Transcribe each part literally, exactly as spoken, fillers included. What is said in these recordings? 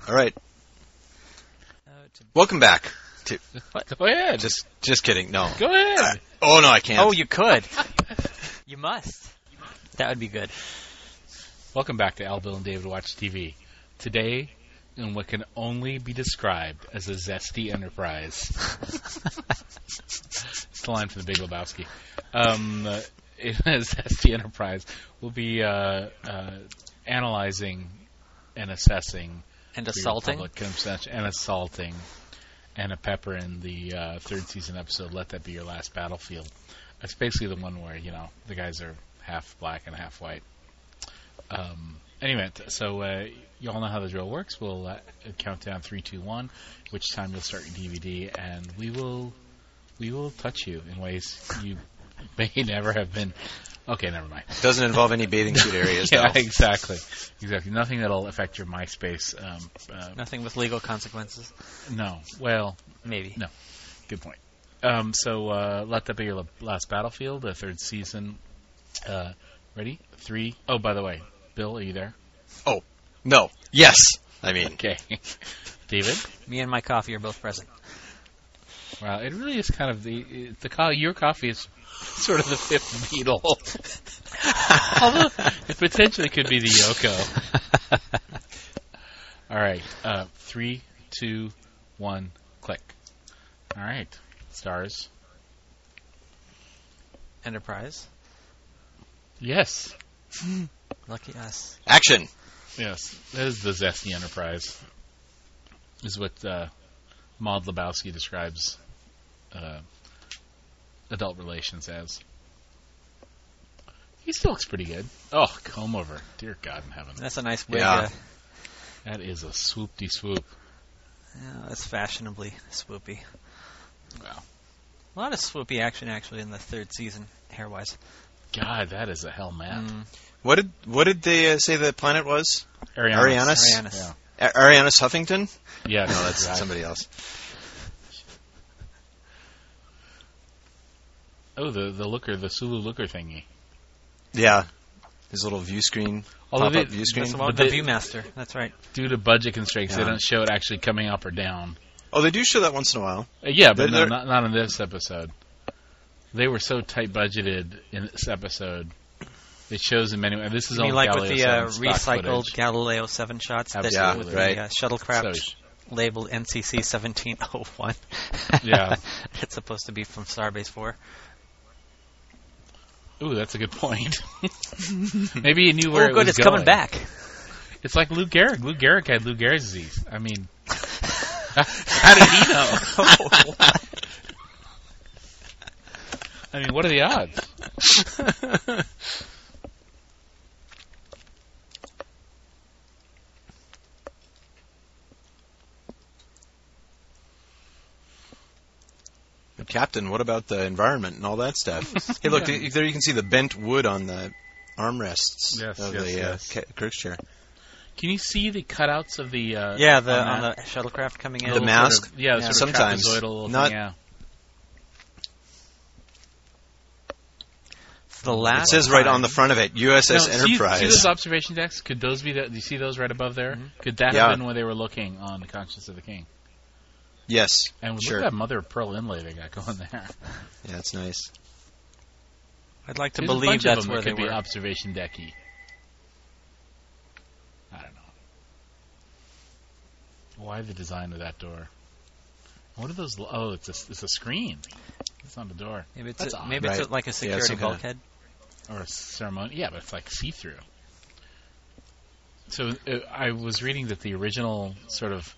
All right. Welcome back. To, Go ahead. just, just kidding. No. Go ahead. Uh, oh no, I can't. Oh, you could. You must. That would be good. Welcome back to Al, Bill, and David Watch T V. Today, in what can only be described as a zesty enterprise. It's the line from The Big Lebowski. Um, uh, in a zesty enterprise, we'll be uh, uh, analyzing and assessing And for your assaulting. public consumption and assaulting Anna Pepper in the uh, third season episode, Let That Be Your Last Battlefield. It's basically the one where, you know, the guys are half black and half white. Um, anyway, t- so uh, you all know how the drill works. We'll uh, count down three, two, one, which time you'll start your D V D, and we will we will touch you in ways you may never have been. Okay, never mind. Doesn't involve any bathing suit areas, Yeah, though. exactly, exactly. Nothing that'll affect your MySpace. Um, uh, Nothing with legal consequences. no, well, Maybe. No. Good point. Um, so uh, Let That Be Your Last Battlefield, the third season. Uh, ready? Three. Oh, by the way, Bill, are you there? Oh, no. Yes. I mean, Okay. David? Me and my coffee are both present. Well, it really is kind of the the co- your coffee is sort of the fifth Beatle. Although it potentially could be the Yoko. All right. Uh, three, two, one, click. All right. Stars. Enterprise. Yes. Lucky us. action. Yes. That is the zesty Enterprise. Is what uh, Maud Lebowski describes uh, adult relations as. He still looks pretty good. Oh, comb over. Dear God in heaven. That's a nice wig. Yeah. Uh, That is a swoop-de swoop. yeah, that's fashionably swoopy. Wow. A lot of swoopy action, actually, in the third season, hair-wise. God, that is a hell map. Mm. What did what did they uh, say the planet was? Ariana. Arianis? Arianis. Yeah. A- Arianis Huffington? Yeah, No, that's right. somebody else. Oh, the the looker, the Sulu looker thingy. Yeah. His little view screen, Although pop-up they- view screen. That's the one with But the they- Viewmaster. That's right. Due to budget constraints, they Yeah. don't show it actually coming up or down. Oh, they do show that once in a while. Uh, yeah, but They're- no, they're- not, not in this episode. They were so tight budgeted in this episode. It shows in many. And this is You mean only like with Galileo the uh, seven stock recycled footage. Galileo seven shots that Absolutely. with Right. the uh, shuttlecraft So- labeled N C C seventeen oh one. Yeah. It's supposed to be from Starbase four. Ooh, that's a good point. Maybe he knew where Oh, it good, was it's going. coming back. It's like Lou Gehrig. Lou Gehrig had Lou Gehrig's disease. I mean, how did he know? I mean, what are the odds? Captain, what about the environment and all that stuff? Hey, look, th- there you can see the bent wood on the armrests Yes, of yes, the yes. Uh, K- Kirk's chair. Can you see the cutouts of the? Uh, Yeah, the on on that? the shuttlecraft coming in. The Little mask? Sort of, yeah, Yeah. sort of Sometimes. trapezoidal little Not- thing, yeah. The last It says right time- on the front of it, U S S Now, see, Enterprise. see those observation decks? Could those be the? Do you see those right above there? Mhm. Could that Yeah. have been where they were looking on the Conscience of the King? Yes, And sure. look at that mother of pearl inlay they got going there. Yeah, it's nice. I'd like to There's a believe bunch of that's them where that they could be were. observation decky. I don't know. Why the design of that door? What are those? l- Oh, it's a, it's a screen. It's not a door. Maybe it's That's a, odd. maybe it's Right. a, like a Yeah, security some kinda- bulkhead. Or a ceremony. Yeah, but it's like see-through. So uh, I was reading that the original sort of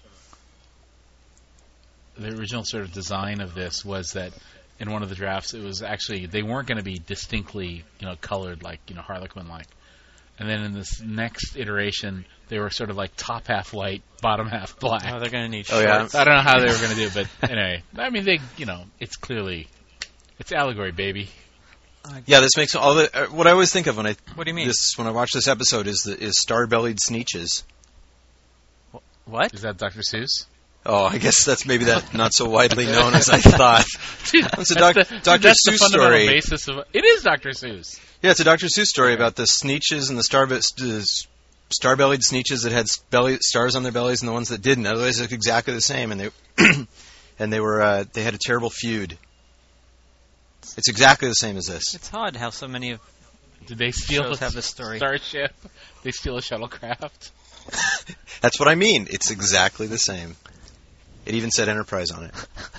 the original sort of design of this was that in one of the drafts it was actually they weren't going to be distinctly you know colored like you know Harlequin like, and then in this next iteration they were sort of like top half white, bottom half black. Oh, they're going to need Oh, yeah. shorts. I don't know how they were going to do it, but anyway, I mean they you know it's clearly it's allegory, baby. Yeah, this makes all the. Uh, what I always think of when I What do you mean? this when I watch this episode is the is star-bellied Sneetches. What? Is that Doctor Seuss? Oh, I guess that's maybe that not so widely known as I thought. It's a doc- That's the- Doctor that's the Seuss fundamental story. Basis of it is Doctor Seuss. Yeah, it's a Doctor Seuss story about the Sneetches and the star the star-bellied Sneetches that had belly, stars on their bellies and the ones that didn't. Otherwise, they looked exactly the same, and they and they were uh, they had a terrible feud. It's exactly the same as this. It's odd how so many of Did they steal shows a have this story. starship? They steal a shuttlecraft? That's what I mean. It's exactly the same. It even said Enterprise on it.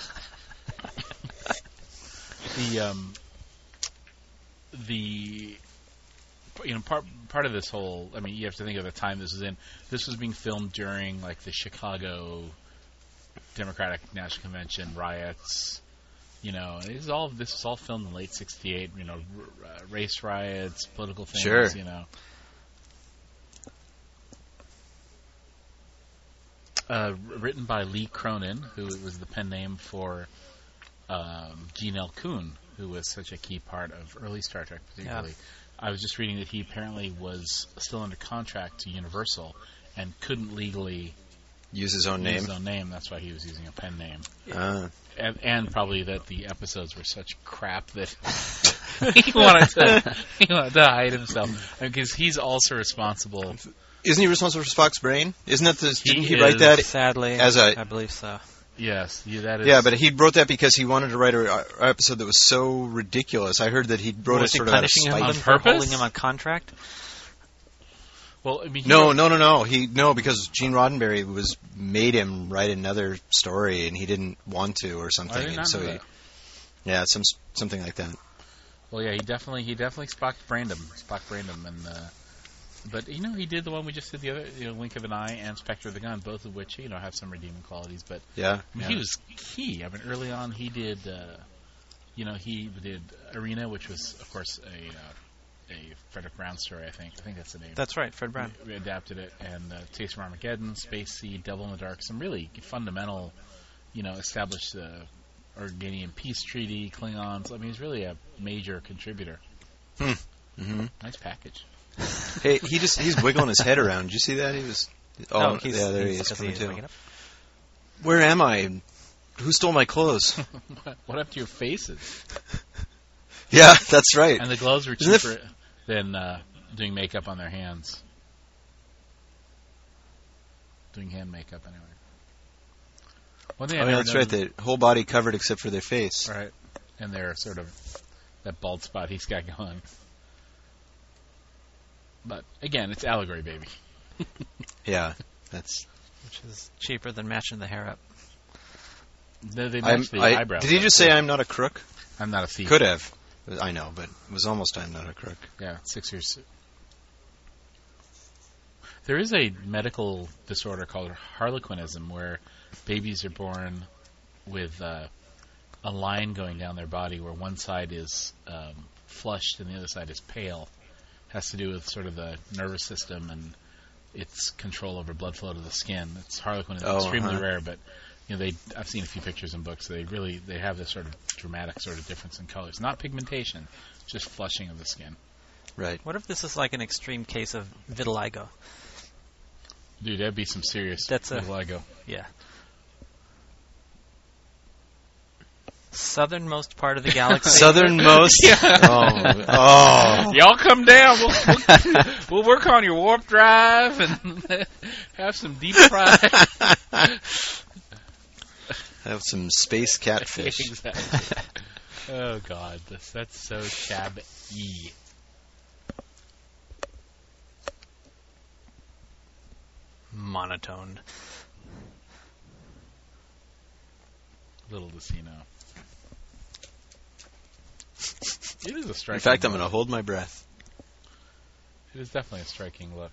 The um, the you know part part of this whole. I mean, you have to think of the time this was in. This was being filmed during like the Chicago Democratic National Convention riots. You know, this is all this was all filmed in late sixty-eight. You know, r- uh, race riots, political things. Sure. You know. Uh, written by Lee Cronin, who was the pen name for um, Gene L. Kuhn, who was such a key part of early Star Trek, particularly. Yeah. I was just reading that he apparently was still under contract to Universal and couldn't legally use his own use name. his own name. That's why he was using a pen name. Uh. And, and probably that the episodes were such crap that he wanted to he wanted to hide himself, because he's also responsible. Isn't he responsible for Spock's brain? Isn't that the? He didn't he is, write that? Sadly, as a, I believe so. Yes, yeah, that is. Yeah, but he wrote that because he wanted to write an episode that was so ridiculous. I heard that he wrote Was it he sort of out of punishing him spite. on for purpose? holding him on contract? Well, I mean, he No, wrote- no, no, no. He no because Gene Roddenberry was made him write another story, and he didn't want to or something. I did and not so know he, that. yeah, some something like that. Well, yeah, he definitely he definitely Spock brained him, Spock brained him, and uh, but you know he did the one we just did the other, you know, Wink of an Eye and Spectre of the Gun, both of which you know have some redeeming qualities. But Yeah, I mean, yeah. he was key. I mean, early on he did, uh, you know, he did Arena, which was of course a uh, a Frederick Brown story. I think I think that's the name. That's right, Fred Brown. We adapted it, and uh, Taste from Armageddon, Space Seed, Devil in the Dark, some really fundamental, you know, established the Organian Peace Treaty, Klingons. I mean, he's really a major contributor. Hmm. Mm-hmm. Nice package. Hey, he just he's wiggling his head around. Did you see that? He was. Oh, he's, yeah, there he he's, is he's coming too. waking up. Where am I? Who stole my clothes? What up to your faces? Yeah, that's right. And the gloves were Isn't it cheaper than uh, doing makeup on their hands. Doing hand makeup, anyway. One thing I Oh, yeah, never that's right. noticed- The whole body covered except for their face. Right. And their sort of that bald spot he's got going. But again, it's allegory, baby. Yeah, that's. Which is cheaper than matching the hair up. They, they I'm, match the I, eyebrows. did he up, just too. say I'm not a crook? I'm not a thief? Could have. I know, but it was almost I'm not a crook. Yeah, six years. There is a medical disorder called harlequinism, where babies are born with uh, a line going down their body where one side is um, flushed and the other side is pale. Has to do with sort of the nervous system and its control over blood flow to the skin. It's harlequinism, Oh, extremely uh-huh. rare, but you know, they I've seen a few pictures and books. They really they have this sort of dramatic sort of difference in colors, not pigmentation, just flushing of the skin. Right. What if this is like an extreme case of vitiligo? Dude, that'd be some serious That's a- vitiligo. Yeah. Southernmost part of the galaxy. Southernmost. Oh, oh. Y'all come down. We'll, we'll, we'll work on your warp drive and have some deep fry. Have some space catfish. Exactly. Oh God, that's, that's so shabby. Monotone. Little does he know. It is a striking. In fact, I'm look. going to hold my breath. It is definitely a striking look.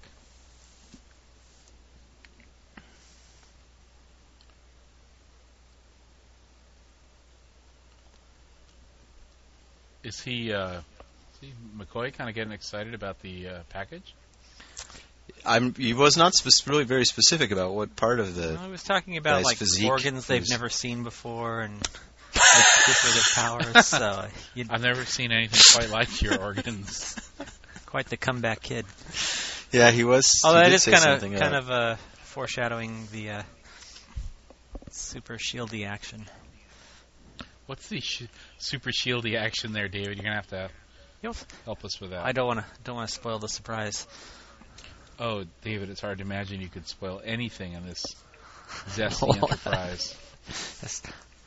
Is he, uh, is he McCoy kind of getting excited about the uh, package? I'm. He was not spe- really very specific about what part of the. Well, I was talking about guy's like physique organs they've was- never seen before and different powers. So you'd I've never seen anything quite like your organs. quite the comeback kid. Yeah, he was. Although he it did is say kind something of kind about- of uh, foreshadowing the uh, super shieldy action. What's the sh- super shieldy action there, David? You're gonna have to You know, help us with that. I don't want to don't want to spoil the surprise. Oh, David, it's hard to imagine you could spoil anything in this zesty Enterprise. That's-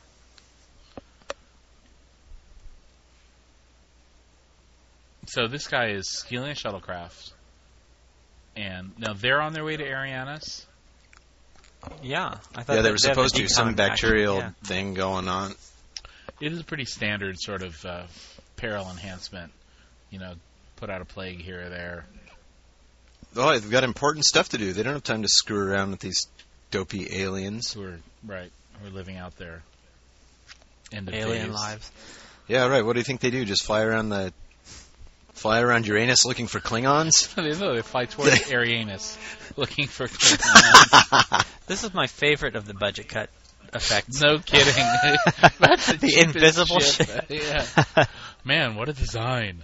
So this guy is stealing a shuttlecraft, and now they're on their way to Arianis. yeah, I thought Yeah, they that were they had supposed the to. Some decon bacterial action, thing going on. It is a pretty standard sort of uh, peril enhancement. You know, put out a plague here or there. Oh, they've got important stuff to do. They don't have time to screw around with these dopey aliens. Who are right, who are living out their end of yeah. Alien days. lives. Yeah, right. What do you think they do? Just fly around the, fly around Uranus looking for Klingons? they know they fly towards Arianis, looking for Klingons. This is my favorite of the budget cut effects. No kidding. That's the, The cheapest invisible ship. Yeah. Man, what a design.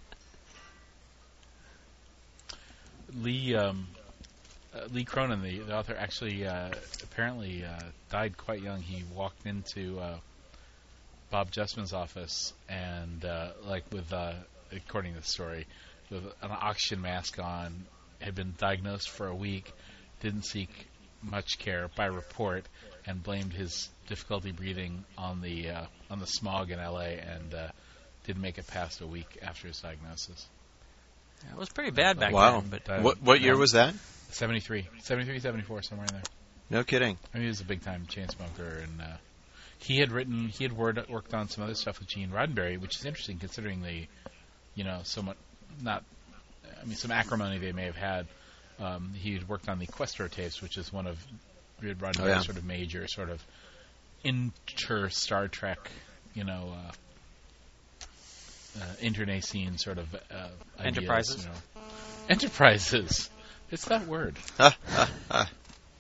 Lee um, uh, Lee Cronin, the, the author, actually uh, apparently uh, died quite young. He walked into uh, Bob Justman's office and, uh, like, with uh, according to the story, with an oxygen mask on, had been diagnosed for a week, didn't seek much care by report, and blamed his difficulty breathing on the uh, on the smog in L A and uh, didn't make it past a week after his diagnosis. It was pretty bad back Wow. then. But Uh, What what year was that? seventy-three, seventy-three, seventy-four, somewhere in there. No kidding. I mean, he was a big time chain smoker, and uh, he had written, he had word, worked on some other stuff with Gene Roddenberry, which is interesting considering the, you know, somewhat not, I mean, some acrimony they may have had. Um, he had worked on the Questor tapes, which is one of Roddenberry's Oh, yeah. sort of major sort of inter Star Trek, you know, uh, uh, internecine sort of uh, ideas, Enterprises? you know. Enterprises. It's that word. Ah, ah, ah.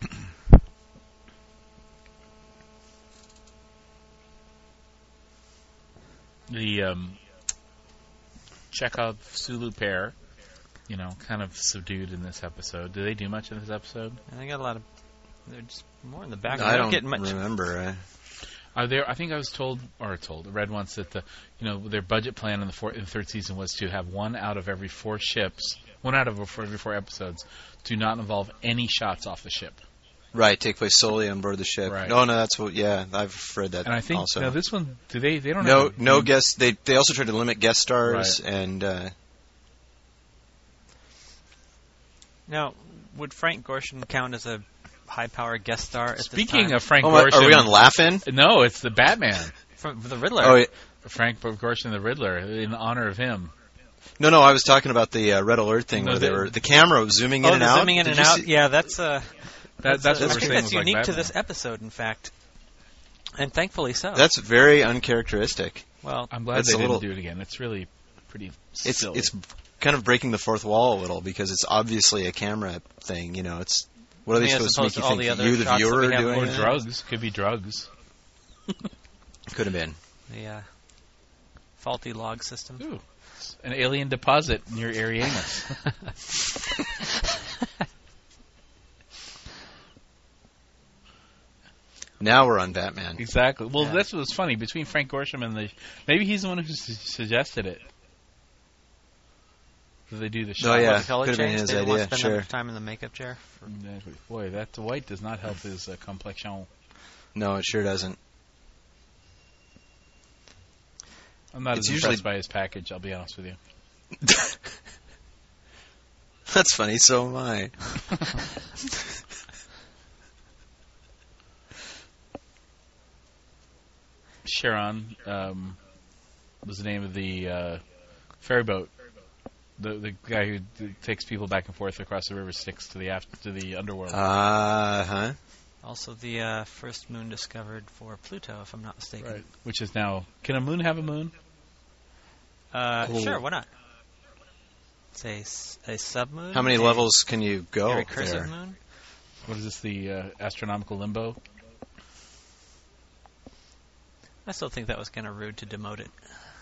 The um, Chekhov Sulu pair, you know, kind of subdued in this episode. Do they do much in this episode? I got a lot of. They're just more in the back. I They don't get much. remember. Uh, Are there? I think I was told, or told, read once that the, you know, their budget plan in the, four, in the third season was to have one out of every four ships, one out of every four episodes, do not involve any shots off the ship. right, take place solely on board the ship. Right. No, no, that's what. Yeah, I've read that. And I think also. now this one, do they? They don't no, have a- no guests. They they also tried to limit guest stars and. Uh, Now, would Frank Gorshin count as a high-power guest star? At Speaking this time? of Frank oh, my- Gorshin, are we on Laughing? no, it's the Batman. From the Riddler. Oh, yeah. Frank Gorshin, the Riddler, in honor of him. No, no, I was talking about the uh, red alert thing No, where they the- were the camera was zooming in oh, and the out. zooming in Did and you out. see- Yeah, that's uh, That, that's uh, what I we're think saying that's was like unique to Batman. this episode, in fact, and thankfully so. That's very uncharacteristic. well, I'm glad That's they a didn't little- do it again. It's really pretty It's silly. it's kind of breaking the fourth wall a little because it's obviously a camera thing. You know, it's what are I they mean, as supposed to make opposed you to all think the that other you, the shots that viewer, we are have doing or with it? drugs. Could be drugs. Could have been. the uh, faulty log system. Ooh, an alien deposit near Arianis. Now we're on Batman. Exactly. Well, Yeah. that's what was funny between Frank Gorshin and the. Maybe he's the one who su- suggested it. That they do the Oh, shot. yeah. The color could have been change. his They didn't want to idea, spend sure. enough time in the makeup chair. Exactly. Boy, that white does not help his uh, complexion. No, it sure doesn't. I'm not It's as usually- impressed by his package. I'll be honest with you. That's funny. So am I. Charon um, was the name of the uh, ferry boat. The the guy who d- takes people back and forth across the river Styx to the aft- to the underworld. Uh huh. Also, the uh, first moon discovered for Pluto, if I'm not mistaken. Right. Which is now. Can a moon have a moon? Uh, Cool. Sure, why not? It's a, s- a submoon. How many a, levels can you go A recursive there? moon. What is this? The uh, astronomical limbo? I still think that was kind of rude to demote it.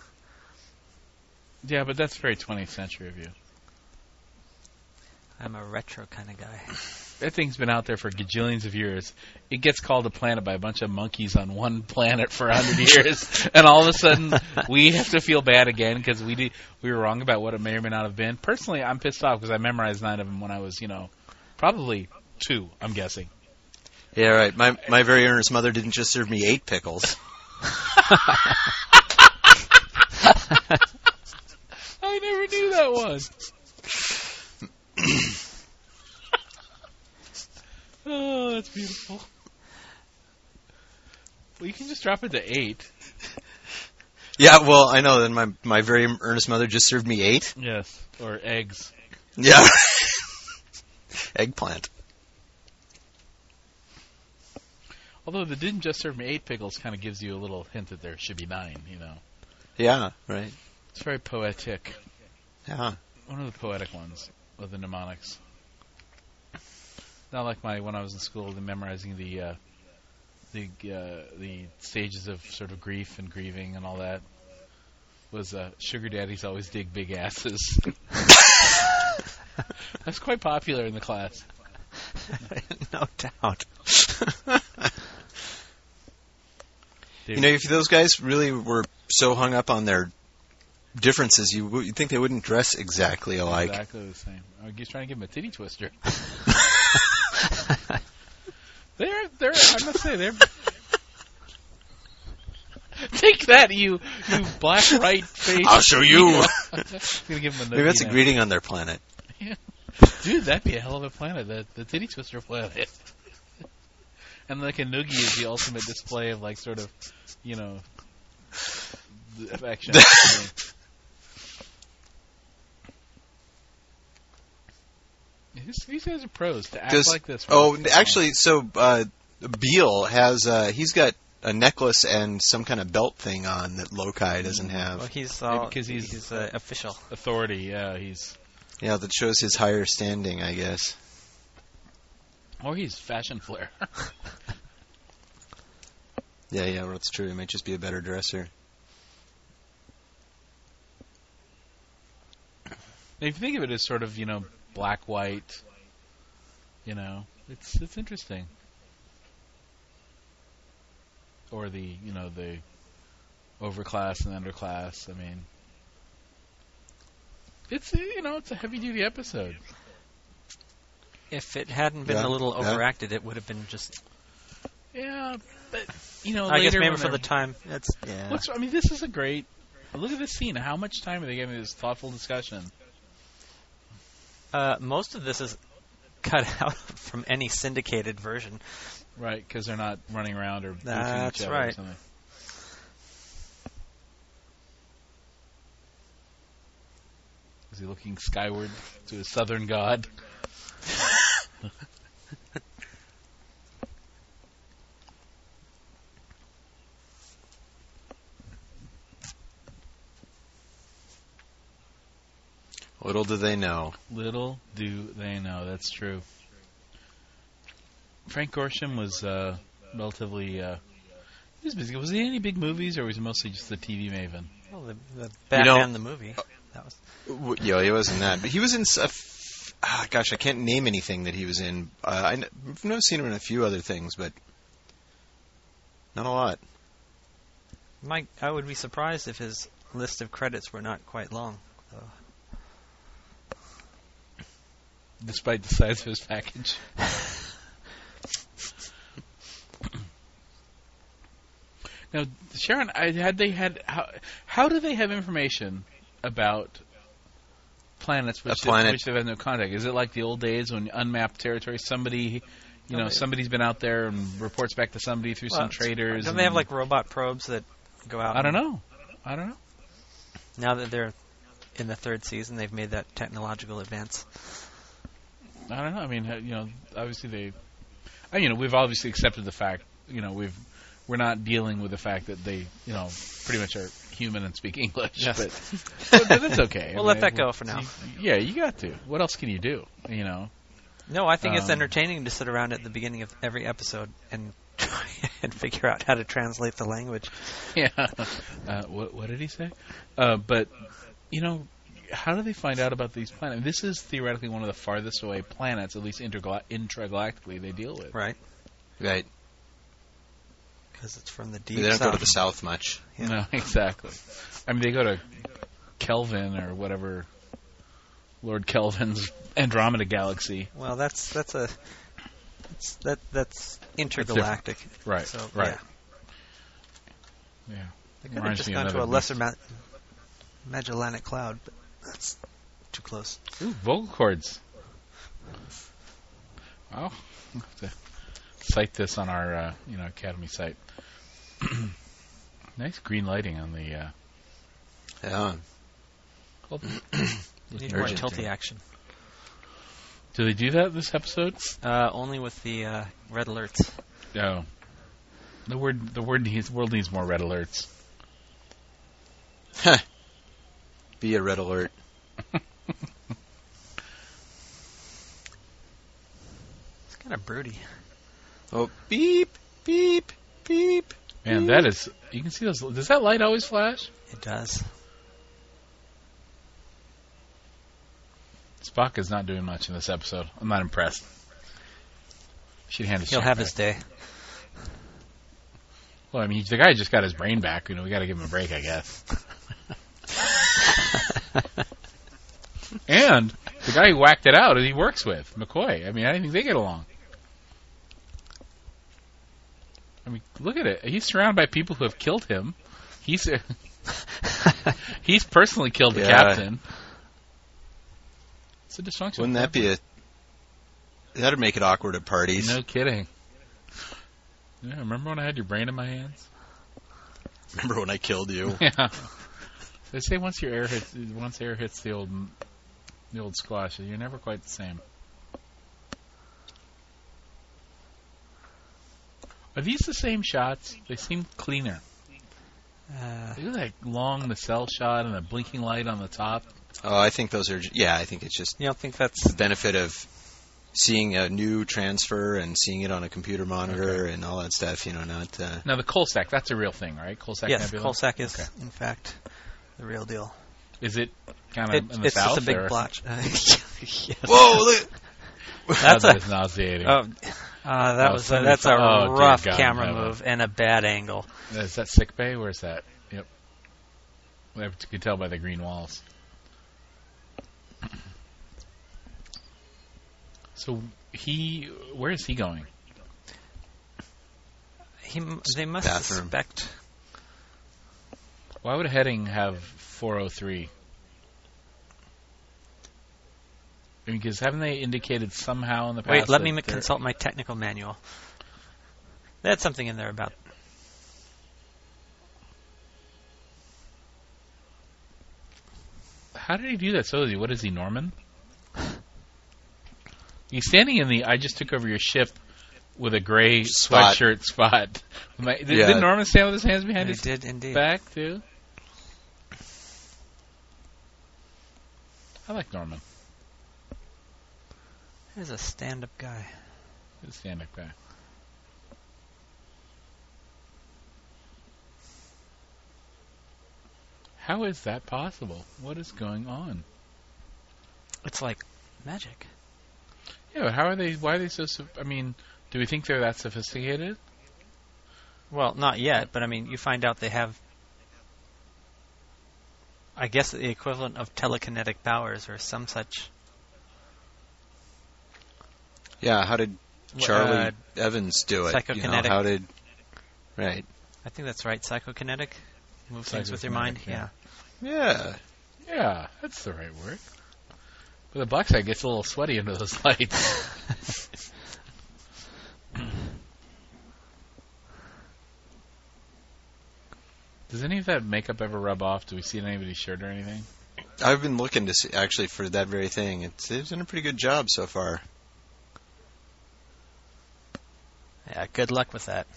Yeah, but that's very twentieth century of you. I'm a retro kind of guy. that thing's been out there for gajillions of years. It gets called a planet by a bunch of monkeys on one planet for a hundred years, and all of a sudden we have to feel bad again because we did, we were wrong about what it may or may not have been. Personally, I'm pissed off because I memorized nine of them when I was, you know, probably two, I'm guessing. Yeah, right. My my very earnest mother didn't just serve me eight pickles. I never knew that one. Oh, that's beautiful. Well, you can just drop it to eight. Yeah, well, I know. Then my my very earnest mother just served me eight. Yes, or eggs. Yeah, eggplant. Although the didn't just serve me eight pickles kind of gives you a little hint that there should be nine. You know. Yeah, right. It's very poetic. Yeah. One of the poetic ones of the mnemonics. Not like my when I was in school, the memorizing the uh, the uh, the stages of sort of grief and grieving and all that was uh, sugar daddies always dig big asses. That's quite popular in the class. No doubt. You know, if those guys really were so hung up on their differences, you would you'd think they wouldn't dress exactly alike. Exactly the same. I was trying to give him a titty twister. they're, they're, I must say, they're... Take that, you, you black right face. I'll show you. I'm gonna give him a Maybe that's a now. greeting on their planet. Yeah. Dude, that'd be a hell of a planet, the, the titty twister planet. And like a noogie is the ultimate display of like sort of, you know, affection. These, these guys are pros to act Does, like this. Oh, actually, so uh, Beale has uh, he's got a necklace and some kind of belt thing on that Lokai doesn't have. Well, he's all, because he's, he's uh, official authority. Yeah, he's Yeah, that shows his higher standing, I guess. or he's fashion flair. Yeah, yeah, well, that's true. He might just be a better dresser. If you think of it as sort of, you know, black white, you know, it's it's interesting. Or the, you know, the overclass and underclass. I mean, it's a, you know, it's a heavy duty episode. If it hadn't been Yeah, a little yeah. overacted, it would have been just. Yeah, but you know, I guess later maybe when for the they're- time. That's yeah. What's, I mean, this is a great. Look at this scene. How much time are they giving this thoughtful discussion? Uh, most of this is cut out from any syndicated version. Right, because they're not running around or boofing That's each other or right. something. Is he looking skyward to his southern god? Little do they know. Little do they know. That's true. Frank Gorshin was uh, relatively. Uh, he was busy. Was he in any big movies, or was he mostly just the T V maven? Well, the, the Batman know- the movie. That was. W- Yeah, he wasn't that, but he was in. s- a f- ah, gosh, I can't name anything that he was in. Uh, I kn- I've never seen him in a few other things, but not a lot. Mike, I would be surprised if his list of credits were not quite long. So. Despite the size of his package. Now, Sharon, I, had they had how, how do they have information about planets which, A planet. They, which they've had no contact? Is it like the old days when unmapped territory, somebody, you know, they- somebody's been out there and reports back to somebody through Well, some traders? Don't they have and- like robot probes that go out? I don't and- know. I don't know. Now that they're in the third season, they've made that technological advance. I don't know. I mean, uh, you know, obviously they, I, you know, we've obviously accepted the fact, you know, we've we're not dealing with the fact that they, you know, pretty much are human and speak English. Yes. But, but, but that's okay. We'll I let mean, that go for now. you- yeah, you got to. What else can you do? You know. No, I think it's Um, entertaining to sit around at the beginning of every episode and try and figure out how to translate the language. Yeah. Uh, what what did he say? Uh, but you know, how do they find out about these planets? This is theoretically one of the farthest away planets, at least intergal- intragalactically, they deal with. Right. Right. Because it's from the deep They don't south. go to the south much. Yeah. No, exactly. I mean, they go to Kelvin or whatever, Lord Kelvin's Andromeda galaxy. Well, that's that's a that's, that that's intergalactic. Right. So, right. Yeah. Yeah. They could have Reminds just me gone of to a another lesser Ma- Magellanic Cloud, but that's too close. Ooh, vocal cords. Wow. We'll have to cite this on our uh, you know Academy site. Nice green lighting on the. Uh, Yeah. well, You need more Urgent tilty thing. action. do they do that this episode? Uh, only with the uh, red alerts. No. The word the word needs world needs more red alerts. Be a red alert. It's kind of broody. Oh, beep, beep, beep. Man, that is. You can see those. Does that light always flash? It does. Spock is not doing much in this episode. I'm not impressed. Should hand his He'll check have back. his day. Well, I mean, the guy just got his brain back. You know, we got to give him a break, I guess. And the guy who whacked it out, he works with McCoy. I mean, I think they get along. I mean, look at it. He's surrounded by people who have killed him. He's he's personally killed the Yeah. captain. It's a dysfunctional. Wouldn't that be a... That'd make it awkward at parties. No kidding. Yeah, remember when I had your brain in my hands? Remember when I killed you? Yeah. They say once your air hits, once air hits the old, the old squash, you're never quite the same. Are these the same shots? They seem cleaner. Uh, Look at that long nacelle shot and a blinking light on the top. Oh, I think those are... j- Yeah, I think it's just you don't think that's... the benefit of seeing a new transfer and seeing it on a computer monitor Okay. and all that stuff, you know, not... Uh, Now the Coalsack, that's a real thing, right? Coalsack Yes, Nebula? Coalsack is, Okay. in fact, the real deal. Is it kind It, of in the it's south? just a big or? blotch. Uh, yes. Whoa, look! That's that a... is nauseating. Oh, uh, that Oh, was a, somebody that's a thought- oh, dear rough God, camera no. move and a bad angle. Is that sick bay? Where's that? Yep. You can tell by the green walls. So he, where is he going? He, m- they must Bathroom. suspect. Why would Heading have four oh three? I mean, because haven't they indicated somehow in the past? Wait, let me that m- they're- consult my technical manual. They had something in there about. How did he do that so easy? What is he, Norman? He's standing in the I just took over your ship with a gray Spot. sweatshirt spot. My, did, Yeah. did Norman stand with his hands behind They his did indeed. back, too? I like Norman. He's a stand-up guy. He's a stand-up guy. How is that possible? What is going on? It's like magic. Yeah, but how are they? Why are they so? so- I mean, do we think they're that sophisticated? Well, not yet, but I mean, you find out they have, I guess, the equivalent of telekinetic powers or some such. Yeah, how did Charlie Uh, Evans do it? You know, psychokinetic. how did... Right. I think that's right. Psychokinetic. Move things with your mind. Psychokinetic, Yeah. Yeah. Yeah, that's the right word. But the black side gets a little sweaty under those lights. Does any of that makeup ever rub off? Do we see it on anybody's shirt or anything? I've been looking to see, actually, for that very thing. It's, it's done a pretty good job so far. Yeah. Good luck with that.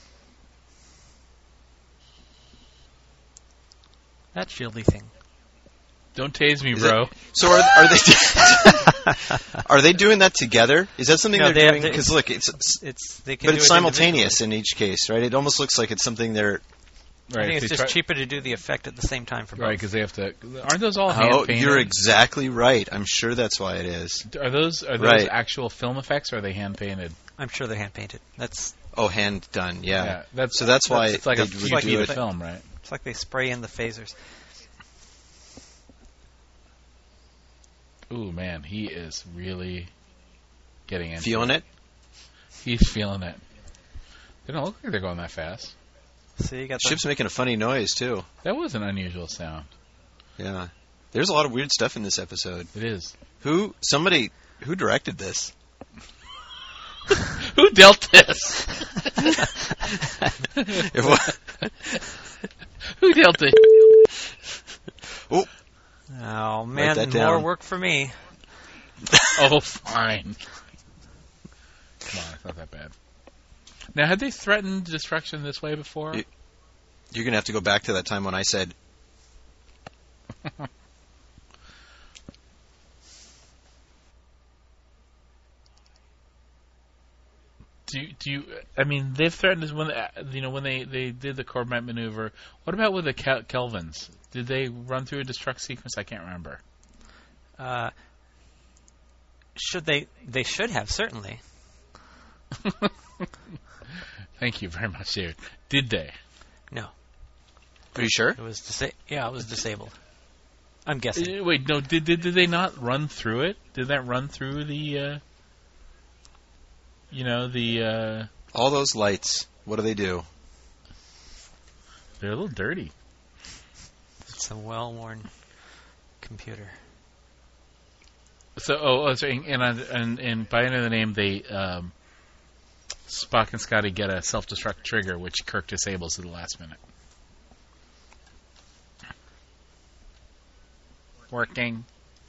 That shieldy thing. Don't tase me, Is bro. it- so are, are they are they doing that together? Is that something No, they're they have- doing? they- Because look, it's, it's It's they can but do it's it simultaneous in each case, right? It almost looks like it's something they're Right, I think if it's they just try- cheaper to do the effect at the same time for both. Right, because they have to. Aren't those all hand Oh, painted? you're exactly right. I'm sure that's why it is. Are those are those Right. actual film effects, or are they hand painted? I'm sure they're hand painted. That's Oh, hand done. Yeah. that's So that's why it's like they a redo few feet it. of film, right? it's like they spray in the phasers. Ooh, man, he is really getting into Feeling it? He's feeling it. They don't look like they're going that fast. See, you got the Ship's making a funny noise too. That was an unusual sound. Yeah. There's a lot of weird stuff in this episode. It is. Who? Somebody. Who directed this? Who dealt this? It wa- Who dealt it? oh, Oh man, that more down. work for me. Oh, fine. Come on, it's not that bad. Now, had they threatened destruction this way before? Y- you're gonna have to go back to that time when I said, Do you, do you? I mean, they've threatened us when uh, you know when they, they did the Corvette maneuver. What about with the Kel- Kelvins? Did they run through a destruct sequence? I can't remember. Uh, should they? They should have certainly. Thank you very much, David. Did they? No, "Are you sure?" it was disa- Yeah, it was disabled. I'm guessing. Uh, wait, no. Did, did did they not run through it? Did that run through the? Uh, you know the. Uh, All those lights. What do they do? they're a little dirty. It's a well-worn computer. So, oh, oh sorry, and and and, and by another name, they um, Spock and Scotty get a self-destruct trigger, which Kirk disables at the last minute. Working.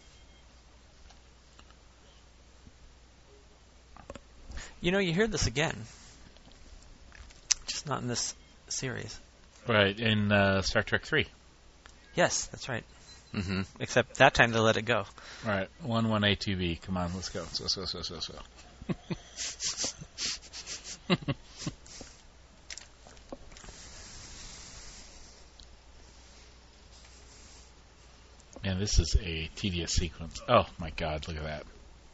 You know, you hear this again, just not in this series. Right, in uh, Star Trek three. Yes, that's right. Mm-hmm. Except that time they let it go. All right, one one A two B. Come on, let's go. Let's go, let's go, let's go, let's go. Man, this is a tedious sequence. Oh my God, look at that.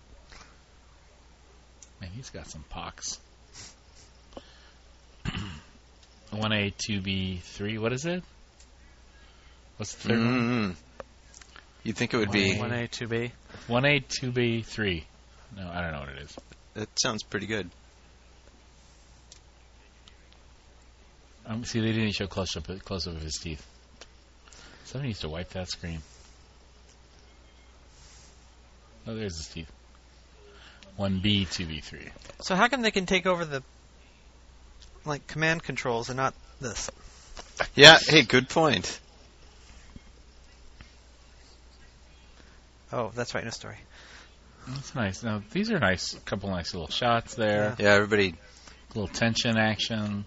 Man, he's got some pox. one A, two B, three. What is it? What's the third one? Mm-hmm. You'd think it would be. one A, two B. one A, two B, three. No, I don't know what it is. That sounds pretty good. Um, see, they didn't show close up close up of his teeth. Somebody needs to wipe that screen. Oh, there's his teeth. one B, two B, three. So how come they can take over the like command controls and not this? Yeah. Hey, good point. Oh, that's right, no story. That's nice. Now, these are nice, a couple nice little shots there. Yeah, everybody. Little tension action.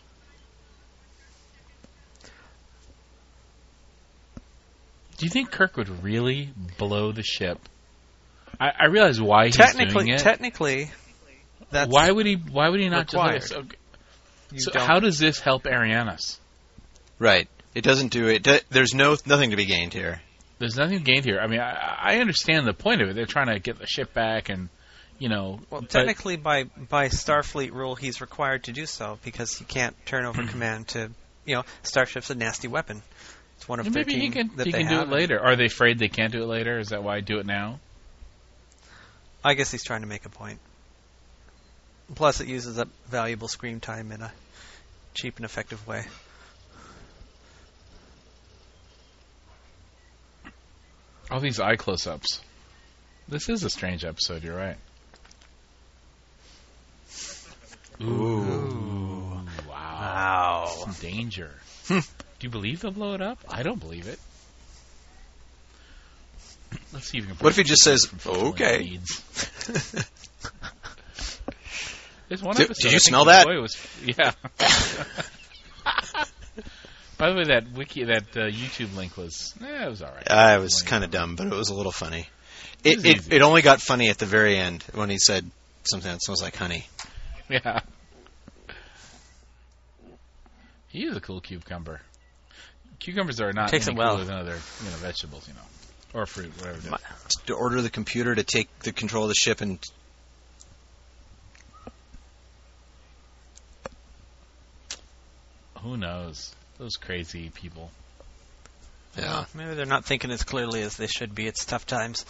Do you think Kirk would really blow the ship? I, I realize why he's Technically, doing it. technically, that's why would he? Why would he not required. just? Okay. you So don't- how does this help Arianas? Right. It doesn't do it. do- There's no nothing to be gained here. There's nothing gained here. I mean, I, I understand the point of it. They're trying to get the ship back, and you know. Well, but- technically, by by Starfleet rule, he's required to do so because he can't turn over command to, you know, Starship's a nasty weapon. It's one of maybe thirteen he can. that He they can do have. it later. Are they afraid they can't do it later? Is that why do it now? I guess he's trying to make a point. Plus, it uses up valuable screen time in a cheap and effective way. All these eye close-ups. This is a strange episode. You're right. Ooh. Wow. Wow. Some danger. Do you believe they'll blow it up? I don't believe it. Let's see if we can. What if he just says, from fulfilling "Okay"? needs. There's one Did- episode. did you I think smell that? McCoy Was, yeah. By the way, that wiki, that uh, YouTube link was, eh, it was all right. Uh, it was Lame. kind of dumb, but it was a little funny. It It was it, easy. it only got funny at the very end when he said something that smells like honey. Yeah. He is a cool cucumber. Cucumbers are not Takes any it well. cooler than other you know vegetables, you know, or fruit, whatever it is. My- To order the computer to take the control of the ship and Who knows? Those crazy people. yeah. Maybe they're not thinking as clearly as they should be. It's tough times.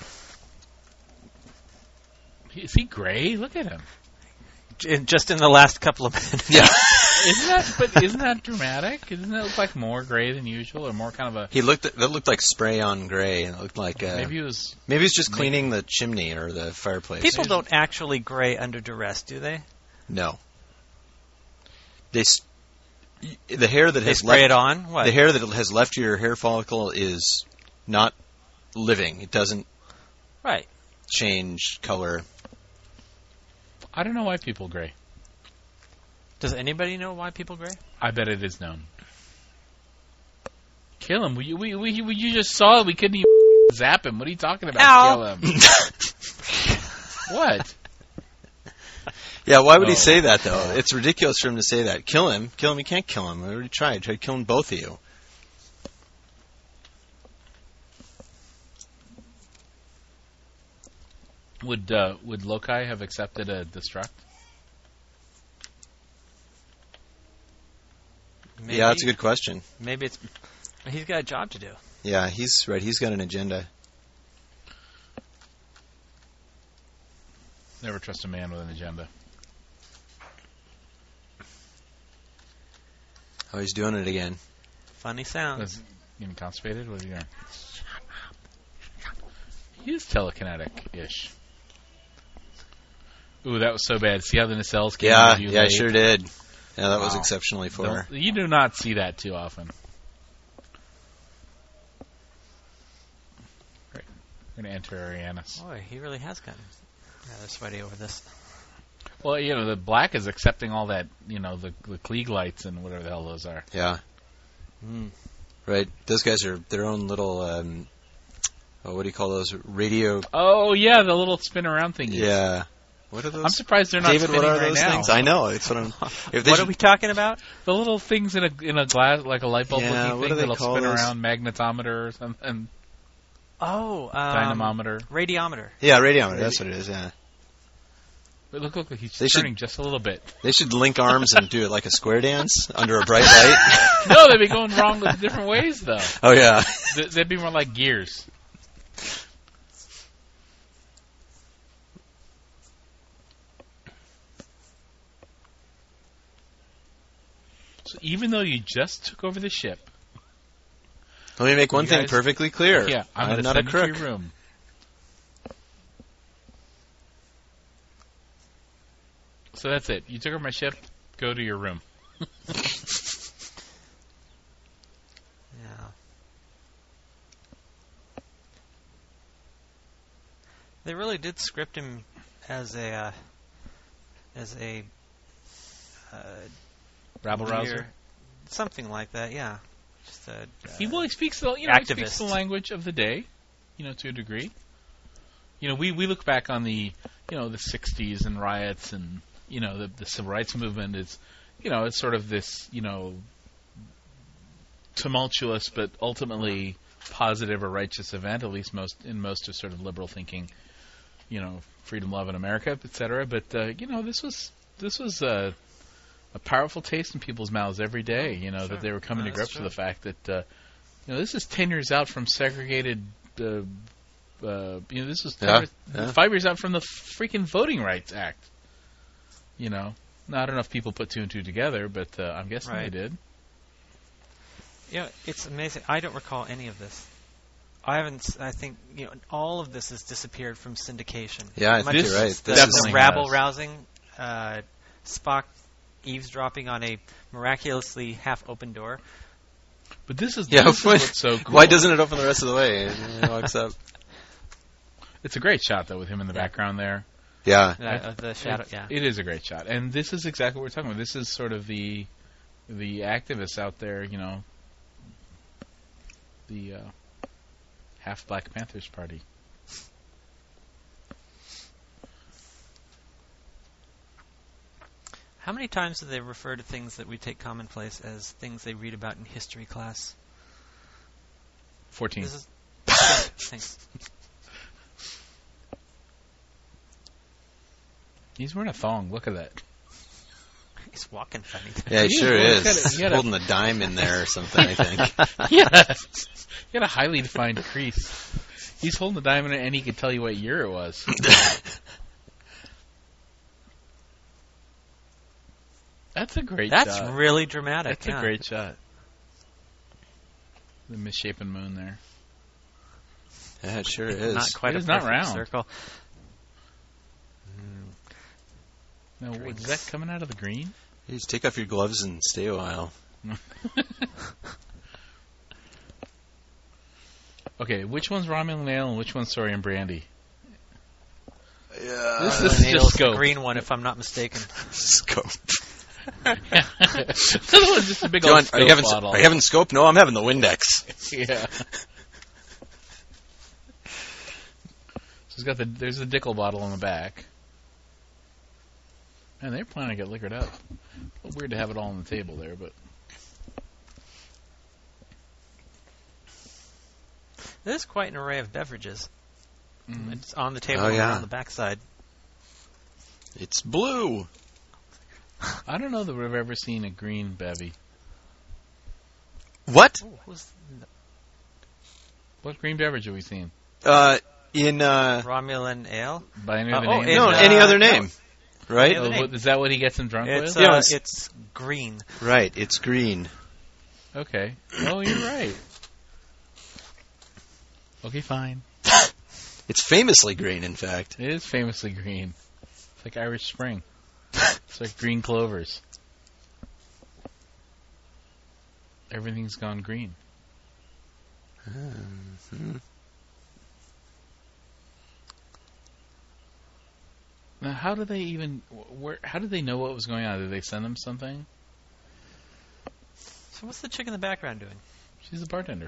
Is he gray? Look at him. J- Just in the last couple of minutes. Yeah. Isn't that? But isn't that dramatic? Doesn't that look like more gray than usual, or more kind of a? He looked that looked like spray on gray, and it looked like uh, Maybe it was. maybe he's just maybe- cleaning the chimney or the fireplace. People don't actually gray under duress, do they? No. They s- y- the hair that They has spray left it on? What? the hair that has left your hair follicle is not living. It doesn't Right. change color. I don't know why people gray. Does anybody know why people gray? I bet it is known. Kill him. We we we, we you just saw it. We couldn't even zap him. What are you talking about? Ow. Kill him. What? Yeah, why would Oh. he say that though? It's ridiculous for him to say that. Kill him. Kill him. You can't kill him. I already tried. I tried killing both of you. Would uh, would Lokai have accepted a destruct? Maybe, Yeah, that's a good question. Maybe it's. He's got a job to do. Yeah, he's right. He's got an agenda. Never trust a man with an agenda. Oh, he's doing it again. Funny sound. Was he getting constipated? What is he doing? He is telekinetic-ish. Ooh, that was so bad. See how the nacelles came out Yeah, of you yeah, I late? sure did. Yeah, that was Wow. exceptionally for her. Don't- You do not see that too often. Great. We're going to enter Arianis. Boy, he really has gotten rather sweaty over this. Well, you know, the black is accepting all that, you know, the, the Klieg lights and whatever the hell those are. Yeah, Mm. right. Those guys are their own little. Um, oh, what do you call those? Radio. Oh, yeah, the little spin around thingies. Yeah. What are those? I'm surprised they're not David, spinning what are right those now. things? I know. It's what I'm. If they What should- are we talking about? The little things in a in a glass, like a light bulb Yeah, looking what thing do they that'll call spin those? around, magnetometer or something, Oh, um, dynamometer. radiometer. Yeah, radiometer. That's what it is. Yeah. But look, look, look, he's They should- turning just a little bit. They should link arms and do it like a square dance under a bright light. No, they'd be going wrong with different ways, though. Oh yeah. Th- They'd be more like gears. So even though you just took over the ship, Let me make one You thing guys- perfectly clear. yeah, I'm, I'm going to not a send you to crook. your room. So that's it. You took over my ship. Go to your room. Yeah. They really did script him as a uh, as a uh, Rabble leader. rouser. Something like that. Yeah. Just a, uh, He well, he speaks the you know he speaks activist. the language of the day, you know, to a degree. You know, we, we look back on the you know the sixties and riots and you know the the civil rights movement is you know it's sort of this you know tumultuous but ultimately positive or righteous event, at least most in most of sort of liberal thinking, you know, freedom, love, in America, et cetera. But uh, you know, this was this was uh, a powerful taste in people's mouths every day. You know Sure. that they were coming No, to that's grips with true. the fact that uh, you know this is ten years out from segregated. Uh, uh, you know, this was ten Yeah, years- yeah. five years out from the freaking Voting Rights Act. You know, now, I don't know if people put two and two together, but uh, I'm guessing Right. they did. You know, it's amazing. I don't recall any of this. I haven't. s- I think you know all of this has disappeared from syndication. Yeah, I Much think This you're right. is The, This definitely is the rabble has. rousing, uh, Spock eavesdropping on a miraculously half-open door. But this is, Yeah, this is what- what's so cool. Why doesn't it open the rest of the way? And he walks up. It's a great shot, though, with him in the Yeah. background there. Yeah. Uh, of the shadow. It- Yeah. It is a great shot. And this is exactly what we're talking about. This is sort of the the activists out there, you know, the uh, half Black Panthers party. How many times do they refer to things that we take commonplace as things they read about in history class? Fourteen. This is thanks. He's wearing a thong. Look at that. He's walking funny. Yeah, he He sure is. is. He had a- Holding a dime in there or something, I think. Yeah. He had a highly defined crease. He's holding the diamond, and he could tell you what year it was. That's a great That's shot. really dramatic. That's yeah. a great shot. The misshapen moon there. Yeah, it sure is. Not quite It a is not perfect round. circle. No, Drinks. is that coming out of the green? You just take off your gloves and stay a while. Okay, which one's Romulan ale and which one's Saurian brandy? Yeah. This Uh, is Nail's just the scope. green one, if I'm not mistaken. Scope. The other one's just a big Do you old want, are, you scope having, bottle. are you having scope? No, I'm having the Windex. Yeah. So he's got the there's the Dickel bottle on the back. Man, they're planning to get liquored up. A little weird to have it all on the table there, but There's quite an array of beverages. mm, It's on the table Oh, and yeah. on the backside. It's blue. I don't know that we've ever seen a green bevy. What? Oh, who's What green beverage have we seen? Uh, in, uh, Romulan ale? By any Uh, other oh, name? in, no, uh, any other no. name. Right? other Oh, name. what- is that what he gets him drunk It's with? uh, Yes. it's green. Right, it's green. Okay. Oh, you're right. Okay, fine. It's famously green, in fact. It is famously green. It's like Irish Spring. It's like green clovers. Everything's gone green. Mhm. Now, how do they even? wh- Where? How did they know what was going on? Did they send them something? So what's the chick in the background doing? She's a bartender.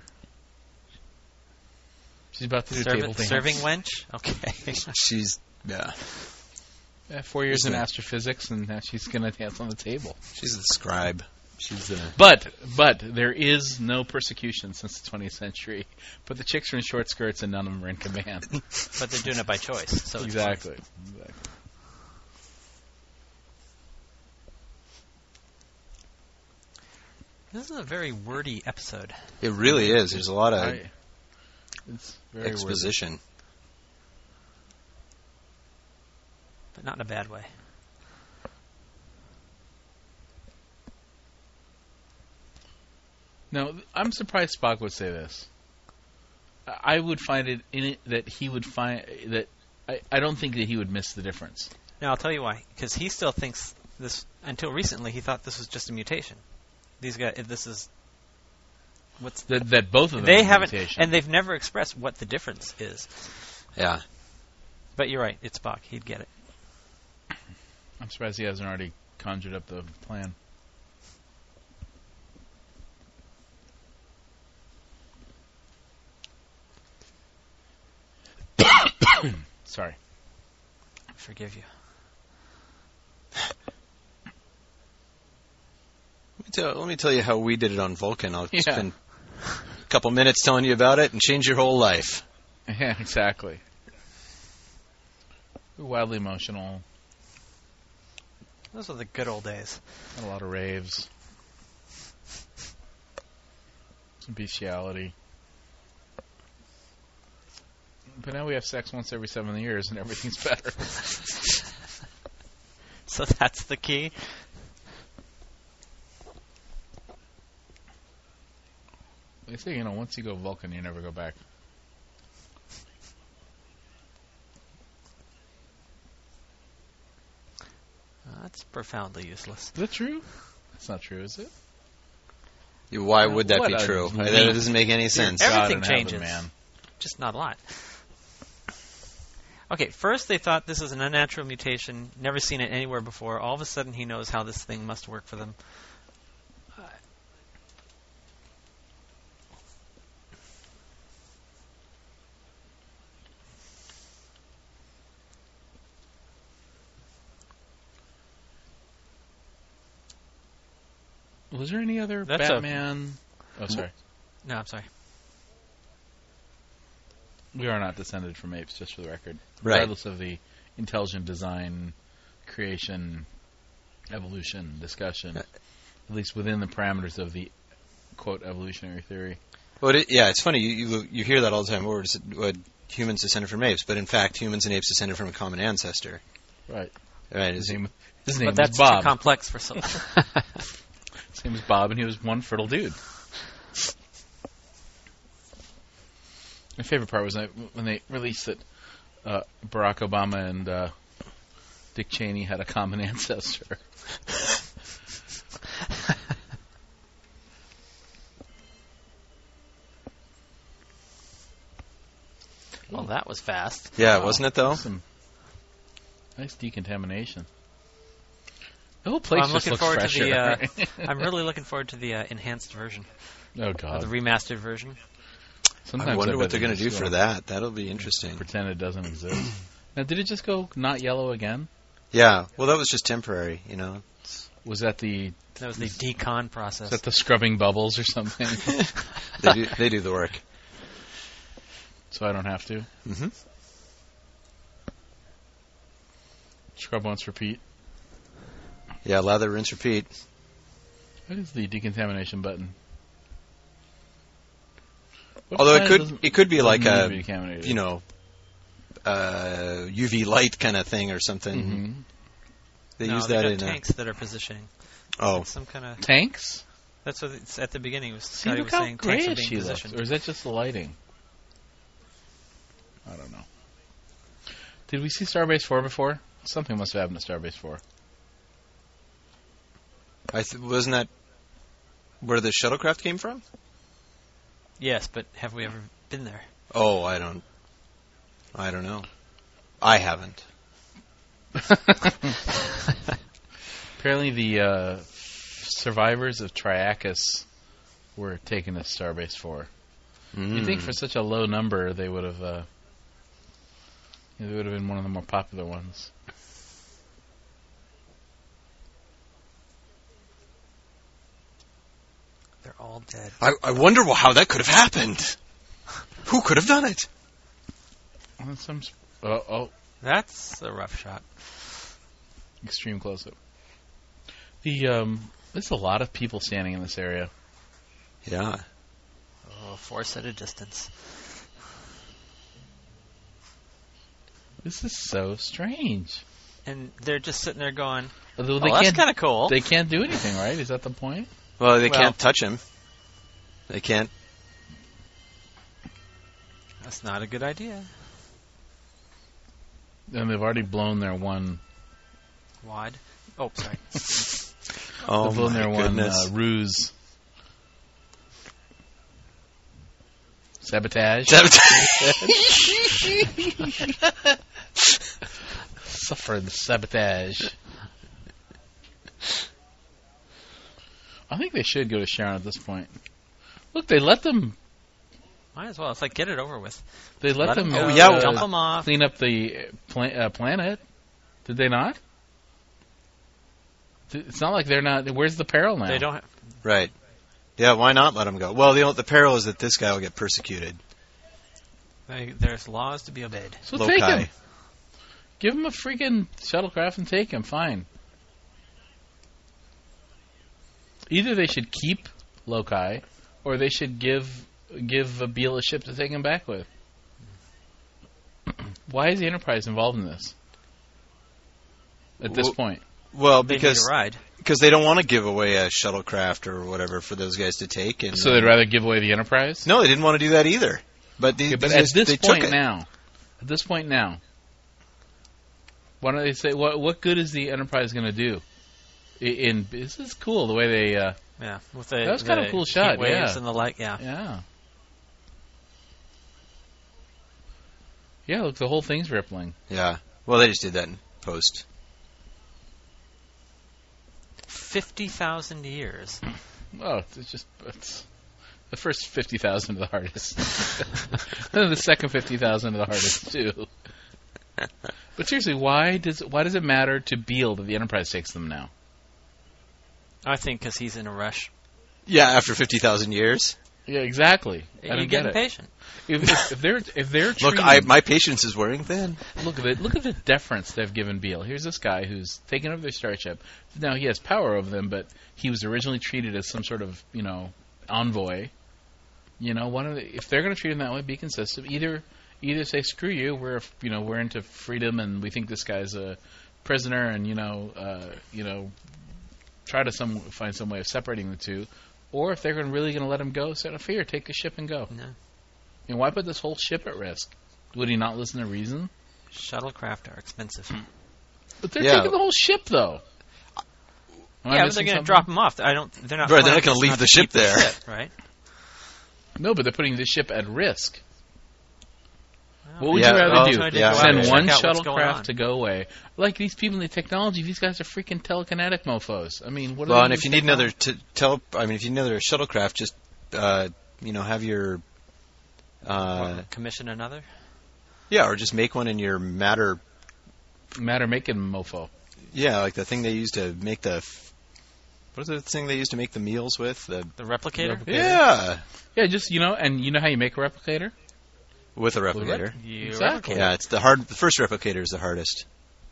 She's about to do Serv- table dance. serving wench? Okay. She's, yeah, Yeah, four years She's in a- astrophysics, and now she's gonna dance on the table. she's the scribe. She's the... But but there is no persecution since the twentieth century. But the chicks are in short skirts, and none of them are in command. But they're doing it by choice. So it's exactly. Exactly. This is a very wordy episode. It really is. There's a lot of I- it's very wordy. exposition. But not in a bad way. No, I'm surprised Spock would say this. I would find it in it that he would find that I, I don't think that he would miss the difference. Now, I'll tell you why. Because he still thinks this, until recently, he thought this was just a mutation. These guys, if this is, what's, That that both of them they are haven't, mutation. and they've never expressed what the difference is. Yeah. But you're right, it's Spock. He'd get it. I'm surprised he hasn't already conjured up the plan. Sorry. I forgive you. Let me, tell, let me tell you how we did it on Vulcan. I'll Yeah. spend a couple minutes telling you about it and change your whole life. Yeah, exactly. We're wildly emotional. Those are the good old days. Had a lot of raves. Some bestiality. But now we have sex once every seven years and everything's better. So that's the key. They say, you know, once you go Vulcan, you never go back. Uh, that's profoundly useless. Is that true? That's not true, is it? Why would that What be a true? leap. That doesn't make any sense. Everything God in heaven, changes. man. Just not a lot. Okay, first they thought this was an unnatural mutation, never seen it anywhere before. All of a sudden he knows how this thing must work for them. Uh, Was there any other That's a- Batman? Oh, sorry. No, I'm sorry. We are not descended from apes, just for the record. Right. Regardless of the intelligent design, creation, evolution, discussion, at least within the parameters of the, quote, evolutionary theory. Well, it, yeah, it's funny. You, you you hear that all the time. Or what humans descended from apes, but in fact, humans and apes descended from a common ancestor. Right. Right. His Is name, his name But that's was Bob. too complex for some. His name was Bob, and he was one fertile dude. My favorite part was when they released that uh, Barack Obama and uh, Dick Cheney had a common ancestor. Well, that was fast. Yeah, Wow. wasn't it though? Some nice decontamination. The whole place I'm just looking looks forward fresher. to the. Uh, right? I'm really looking forward to the uh, enhanced version, oh or God! the remastered version. Sometimes I wonder bet what they're they going to do just for go that. That'll be interesting. Pretend it doesn't exist. Now, did it just go not yellow again? Yeah. Well, that was just temporary, you know. Was that the That was the decon process. is that the scrubbing bubbles or something? They do they do the work. So I don't have to Mm-hmm. scrub once, repeat. Yeah, lather, rinse, repeat. What is the decontamination button? What Although it planet could doesn't- it could be doesn't like need to a be decontaminated? you know uh, U V light kind of thing or something. Mhm. They no, use they that got in. tanks that are positioning. A, oh, Like some kind of. tanks. That's what it's at the beginning. It was See, Scotty look was how saying tanks are grayish being she looks. positioned. Or is that just the lighting? I don't know. Did we see Starbase four before? Something must have happened to Starbase four. I th- wasn't that where the shuttlecraft came from? Yes, but have we ever been there? Oh, I don't. I don't know. I haven't. Apparently, the uh, survivors of Triacus were taken to Starbase four. Mm. You'd think for such a low number, they would have. Uh, they would have been one of the more popular ones. They're all dead. I, I wonder how that could have happened. Who could have done it? Oh, some. Sp- oh, oh, That's a rough shot. extreme close up. The um, there's a lot of people standing in this area. Yeah. Oh, force at a distance. This is so strange. And they're just sitting there going, Although oh, they that's can't, kind of cool. they can't do anything, right? Is that the point? Well, they Well- can't touch him. They can't. That's not a good idea. And they've already blown their one. Wide. Oh, sorry. Oh they've blown my their one goodness. uh, ruse. Sabotage. Suffered sabotage. I think they should go to Sharon at this point. Look, they let them. Might as well. It's like, get it over with. They let, Let 'em them. go. Oh, yeah, uh, Dump them off. clean up the pla- uh, planet. Did they not? Th- It's not like they're not. Where's the peril now? They don't. Ha- Right. Yeah, why not let him go? Well, the, the peril is that this guy will get persecuted. they, there's laws to be obeyed. So Loci. take him. Give him a freaking shuttlecraft and take him. Fine. Either they should keep Loci, or they should give give a Beale a ship to take him back with. Why is the Enterprise involved in this? At this Well, point, Well, They because need a ride. because they don't want to give away a shuttlecraft or whatever for those guys to take. And so they'd rather give away the Enterprise. no, they didn't want to do that either. But, the, Okay, but these at guys, this they point took it. now, at this point now, why don't they say what? What good is the Enterprise going to do? In, in this is cool the way they. Uh, Yeah, with the That was kinda the a cool shot, heat waves yeah. and the light. Yeah, yeah. Yeah, look, the whole thing's rippling. Yeah. Well, they just did that in post. fifty thousand years. Oh, it's just it's the first fifty thousand of the hardest, and the second fifty thousand of the hardest too. But seriously, why does why does it matter to Beale that the Enterprise takes them now? I think because he's in a rush. Yeah, after fifty thousand years. Yeah, exactly. I You're don't get getting it. patient. If, if, if they're if they're Look, treating, I, my patience is wearing thin. look at it. Look at the deference they've given Beale. Here's this guy who's taken over their starship. Now he has power over them, but he was originally treated as some sort of you know envoy. You know, one of the, if they're going to treat him that way, be consistent. Either either say screw you, we're you know we're into freedom and we think this guy's a prisoner, and you know uh, you know try to some find some way of separating the two. Or if they're really going to let him go, set a fear, take the ship and go. No. And why put this whole ship at risk? Would he not listen to reason? Shuttlecraft are expensive. But they're Yeah. taking the whole ship, though. Am I yeah, but missing they're going to something? drop him off. I don't. They're not. Right, they're not planning gonna leave not the to ship keep the there. ship, right? No, but they're putting the ship at risk. Well, What would Yeah, you rather well, do? I did yeah, go out Send and one check out what's going on. shuttlecraft to go away. Like these people in the technology, these guys are freaking telekinetic mofos. I mean, what are Well, they and doing if you with need another technology? t- tele, I mean, if you need another shuttlecraft, just uh, you know, have your uh, What, commission another. yeah, or just make one in your matter. matter making mofo. Yeah, like the thing they use to make the. f- What is the thing they use to make the meals with? The The replicator. Replicator. yeah, Yeah, just you know, and you know how you make a replicator? with a With a replicator. You Exactly. Yeah, it's the hard. The first replicator is the hardest.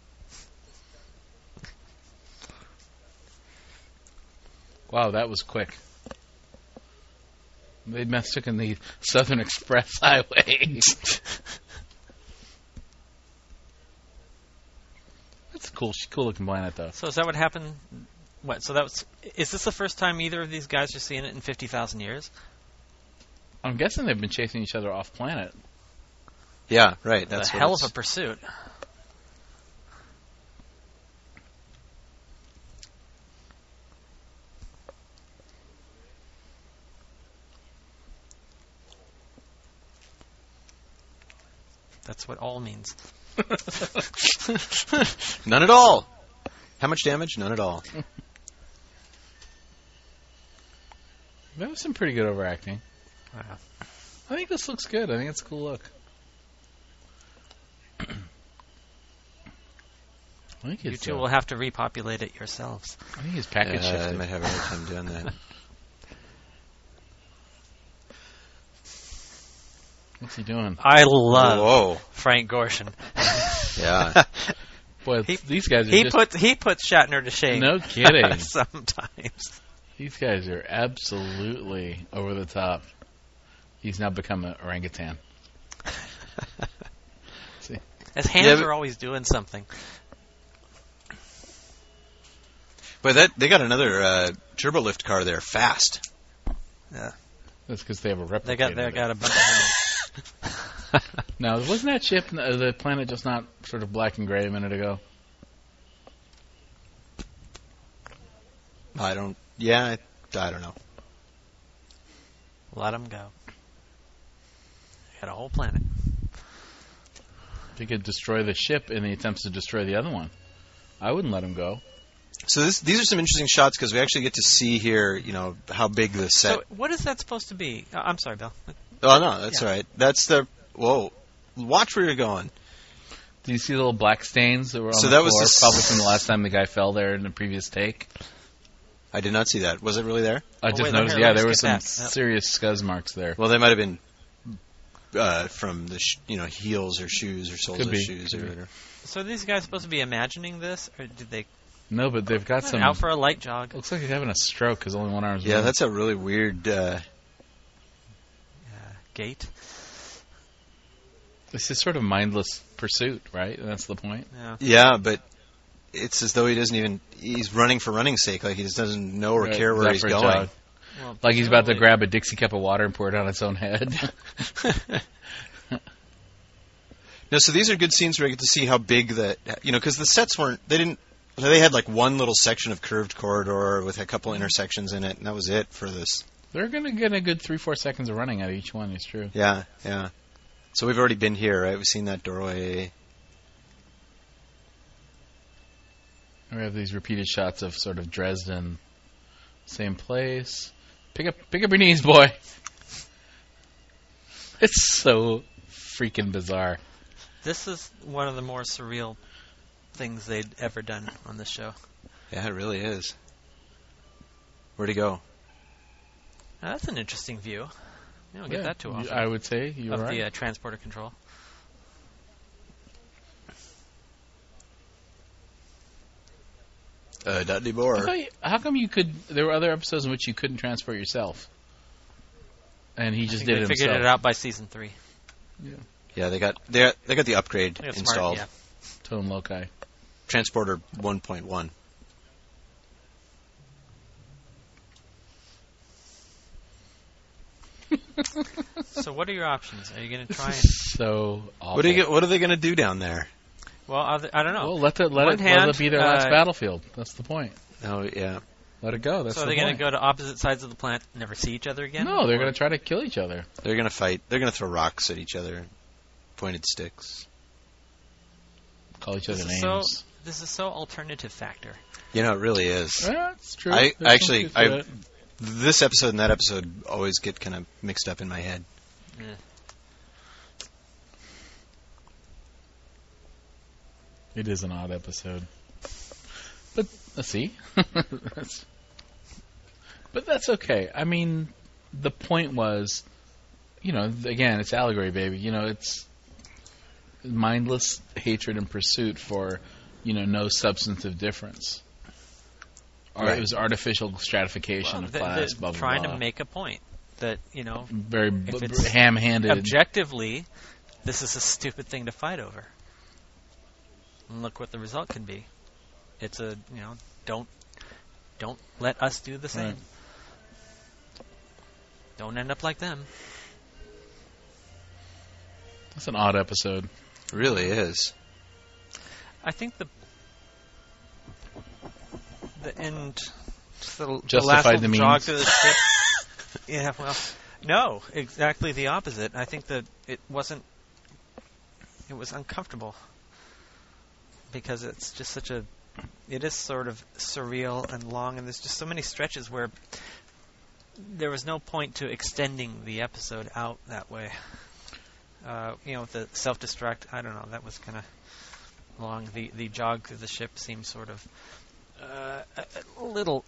Wow, that was quick. They mistook in the Southern Express Highway. That's a cool, cool looking planet, though. So is that what happened? What? So that was. Is this the first time either of these guys are seeing it in fifty thousand years? I'm guessing they've been chasing each other off planet. Yeah, right. That's That's a what hell it's- of a pursuit. That's what all means. None at all. How much damage? None at all. That was some pretty good overacting. Wow. I think this looks good. I think it's a cool look. I think You it's, two uh, will have to repopulate it yourselves. I think his package Uh, I shifted. might have a hard time doing that. What's he doing? I love Whoa. Frank Gorshin. Yeah. Boy, He- these guys are He just... puts he puts Shatner to shame. No kidding. Sometimes. These guys are absolutely over the top. He's now become an orangutan. See? His hands Yeah, but- are always doing something. But that they got another uh, turbolift car there, fast. Yeah. That's because they have a replicator. They got they there. got a bunch of Now, wasn't that ship, uh, the planet, just not sort of black and gray a minute ago? I don't. Yeah, I, I don't know. Let them go. Got a whole planet. They could destroy the ship in the attempts to destroy the other one. I wouldn't let him go. So this, these are some interesting shots because we actually get to see here, you know, how big the set. So what is that supposed to be? Uh, I'm sorry, Bill. oh no, that's Yeah. all right. That's the. Whoa, watch where you're going. Do you see the little black stains that were on So the that was floor? the s- Probably from the last time the guy fell there in the previous take. I did not see that. Was it really there? I Oh, just wait, let noticed, me- yeah, let me there were skip some that. Yep. serious scuzz marks there. Well, they might have been uh, from the sh- you know heels or shoes or soles Could of be, shoes could or be. whatever. So are these guys supposed to be imagining this, or did they No, but they've got some... out for a light jog? Looks like he's having a stroke because only one arm's Yeah, moving. that's a really weird. Uh, Uh, gate. It's just sort of mindless pursuit, right? And that's the point. Yeah. yeah, but it's as though he doesn't even. He's running for running's sake. Like he just doesn't know or Right, care where that he's for a going. jog. Well, Like he's about to presumably- grab a Dixie cup of water and pour it on its own head. No, so these are good scenes where I get to see how big that, you know, because the sets weren't, they didn't, they had like one little section of curved corridor with a couple intersections in it, and that was it for this. They're going to get a good three, four seconds of running out of each one, it's true. Yeah, yeah. So we've already been here, right? We've seen that doorway. We have these repeated shots of sort of Dresden, same place. Pick up, pick up your knees, boy. It's so freaking bizarre. This is one of the more surreal things they'd ever done on this show. Yeah, it really is. Where'd he go? Now, that's an interesting view. You don't get Yeah, that too often. I would say you're of right. the uh, transporter control. Uh, not How anymore. come, you, how come you could? There were other episodes in which you couldn't transport yourself, and he I just think did they it figured himself. it out by season three. Yeah, they got they got, they got the upgrade I think it's installed. Smart, Tone Loci. Transporter one point one. yeah. So what are your options? Are you going to try and... So awful. What are you, what are they going to do down there? Well, are they- I don't know. Well, let it let One it, hand, let it be their last uh, battlefield. That's the point. Oh yeah. Let it go. That's so are the they going point. to go to opposite sides of the plant and never see each other again? No, they're Or- going to try to kill each other. They're going to fight. They're going to throw rocks at each other. Pointed sticks. Call each This other is names. so. This is so alternative factor. You know, it really is. Yeah, it's true. I- There's actually, some truth to I- it. This episode and that episode always get kind of mixed up in my head. Yeah. It is an odd episode. But let's see. That's- but that's okay. I mean, the point was, you know, again, it's allegory, baby. You know, it's mindless hatred and pursuit for, you know, no substantive difference. Or Right. it was artificial stratification Well, of they- class, they're blah, blah, trying blah. to make a point that, you know, Very b- if b- it's ham-handed. objectively, this is a stupid thing to fight over. And look what the result can be. It's a, you know, don't don't let us do the same. Right. Don't end up like them. That's an odd episode. It really is. I think the the end, just the, the Justified last the little jog means. to the ship. Yeah, well, no, exactly the opposite. I think that it wasn't. It was uncomfortable because it's just such a. It is sort of surreal and long, and there's just so many stretches where there was no point to extending the episode out that way. Uh, you know, with the self-destruct, I don't know, that was kind of long. The the jog through the ship seemed sort of uh, a, a little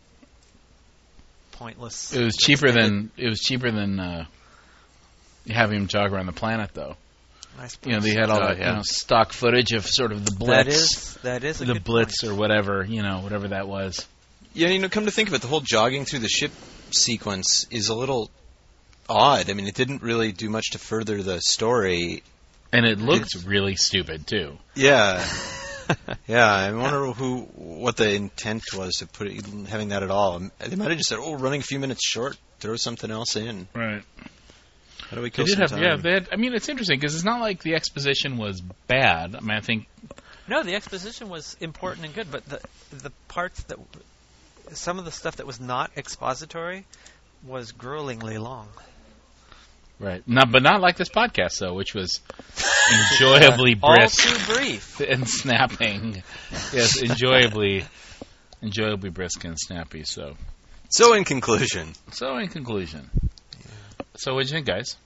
pointless. It was cheaper than it was cheaper than uh, having him jog around the planet, though. I suppose. You know, they had all Oh, that yeah. you know, stock footage of sort of the blitz, That is that is a the good blitz point. or whatever, you know, whatever that was. Yeah, you know, come to think of it, the whole jogging through the ship sequence is a little odd. I mean, it didn't really do much to further the story. And it looked It's- really stupid too. Yeah. Yeah, I wonder who, what the intent was to put it, having that at all. They might have just said, "Oh, running a few minutes short, throw something else in." Right. How do we They kill did some have, time? yeah. They had, I mean, it's interesting because it's not like the exposition was bad. I mean, I think No, the exposition was important and good, but the the parts that some of the stuff that was not expository was gruelingly long. right, not but not like this podcast though, which was enjoyably All brisk too brief. and snapping. Yes, enjoyably, enjoyably brisk and snappy. So, So, in conclusion, so in conclusion, so what do you think, guys?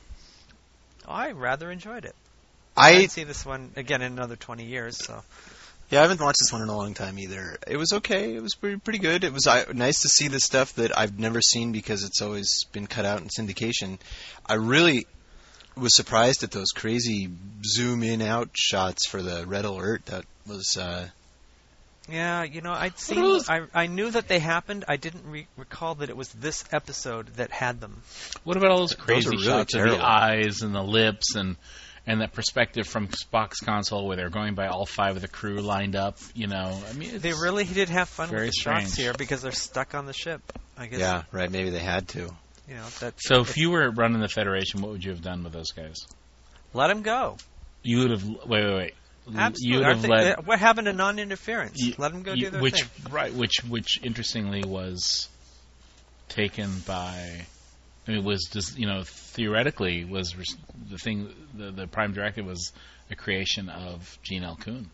I rather enjoyed it. I I didn't see this one again in another twenty years. So yeah, I haven't watched this one in a long time either. It was okay. It was pretty pretty good. It was uh, nice to see the stuff that I've never seen because it's always been cut out in syndication. I really was surprised at those crazy zoom in out shots for the red alert. That was uh, yeah, you know, I'd are seen. those? I I knew that they happened. I didn't re- recall that it was this episode that had them. What about all those crazy are really shots of terrible. the eyes and the lips and and that perspective from Spock's console where they're going by all five of the crew lined up? You know, I mean, it's, They really did have fun very with the shots strange. here because they're stuck on the ship. I guess. yeah, right. Maybe they had to. You know that. So if you were running the Federation, what would you have done with those guys? let them go. You would have wait, wait, wait. Absolutely. You would Aren't have they- let they're- we're having a non-interference. you- let them go you- do their which thing. right, which which interestingly was taken by. I mean, was just you know theoretically was res- the thing. The, the prime directive was a creation of Gene L. Kuhn.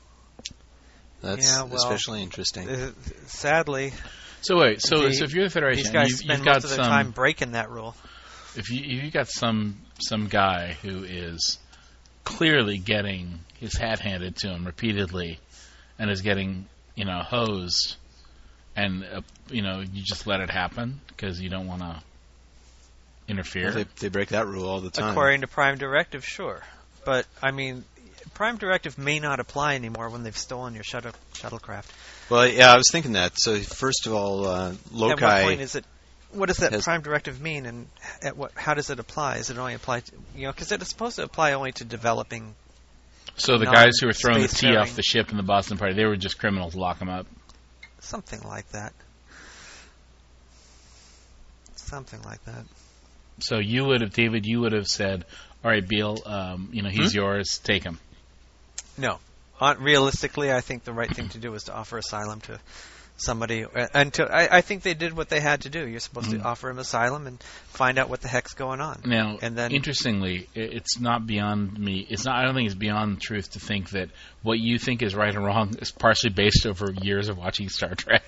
That's Yeah, well, especially interesting. Uh, sadly, So wait, so The- so if you're the Federation, these guys you've, spend you've got most of their some. time breaking that rule. If you if you got some some guy who is clearly getting his hat handed to him repeatedly, and is getting you know hosed, and uh, you know you just let it happen because you don't want to interfere. Well, they, they break that rule all the time. According to Prime Directive, sure. But, I mean, Prime Directive may not apply anymore when they've stolen your shuttle, shuttlecraft. Well, yeah, I was thinking that. So, first of all, uh, Lokai... At what point is it... What does that has, Prime Directive mean, and at what? How does it apply? Is it only apply to... You know, because it's supposed to apply only to developing... So the guys who were throwing the tea space-faring- off the ship in the Boston Party, they were just criminals. Lock them up. Something like that. Something like that. So you would have, David, you would have said, all right, Beale, um, you know, he's Hmm? yours, take him. No. Uh, realistically, I think the right thing to do was to offer asylum to somebody. Uh, until I, I think they did what they had to do. You're supposed Mm. to offer him asylum and find out what the heck's going on. Now, And then- interestingly, i- it's not beyond me. It's not. I don't think it's beyond truth to think that what you think is right and wrong is partially based over years of watching Star Trek.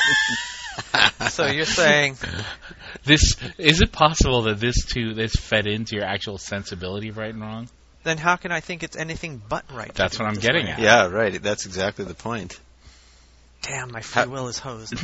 So you're saying... This is it possible that this too this fed into your actual sensibility of right and wrong? Then how can I think it's anything but right? to That's do what it I'm this getting way? at. Yeah, right. That's exactly the point. Damn, my free How- will is hosed.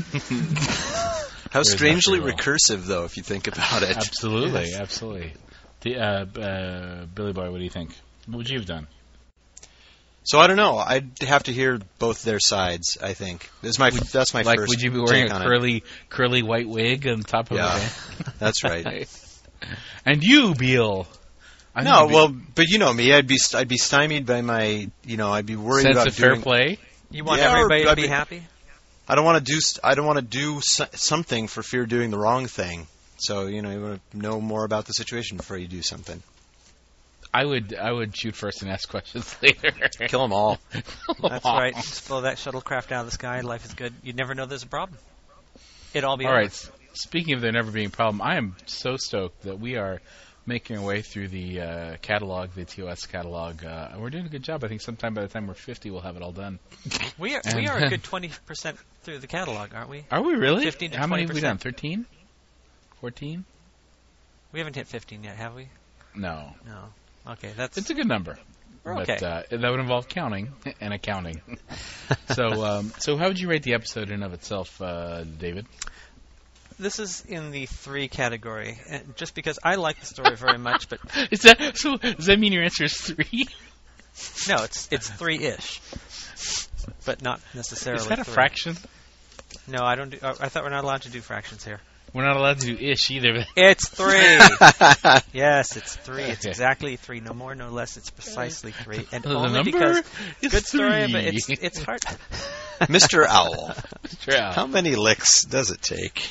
How There's strangely nothing wrong. recursive, though, if you think about it. Absolutely, absolutely. The, uh, uh, Billy Boy, what do you think? What would you have done? So I don't know. I'd have to hear both their sides. I think that's my that's my Like, first. would you be wearing take a on it. curly, curly white wig on top of Yeah, it? that's right. And you, Beale? I No, think well, but you know me. I'd be st- I'd be stymied by my you know I'd be worried sense about of fair doing, play. You want Yeah, or- everybody to I be mean- happy? I don't want to do st- I don't want to do so- something for fear of doing the wrong thing. So you know you want to know more about the situation before you do something. I would, I would shoot first and ask questions later. Kill them all. That's right. Just blow that shuttlecraft out of the sky. Life is good. You'd never know there's a problem. It'd all be All over. right. s- Speaking of there never being a problem, I am so stoked that we are making our way through the uh, catalog, the T O S catalog. Uh, and we're doing a good job. I think sometime by the time we're fifty, we'll have it all done. We are we are a good twenty percent through the catalog, aren't we? Are we really? fifteen to How many have we twenty done? percent. thirteen? fourteen? We haven't hit fifteen yet, have we? No. No. Okay, that's It's a good number. We're But okay. uh, that would involve counting and accounting. so, um, so how would you rate the episode in and of itself, uh, David? this is in the three category, and just because I like the story very much, but Is that so? Does that mean your answer is three? no, it's it's three ish, but not necessarily. Is that a three. fraction? No, I don't do. I thought we're not allowed to do fractions here. We're not allowed to do ish either. It's three. Yes, it's three. It's Okay. exactly three. No more, no less. It's precisely three, and The only number because is good story, three. but it's it's hard. Mister Owl. Yeah. How many licks does it take?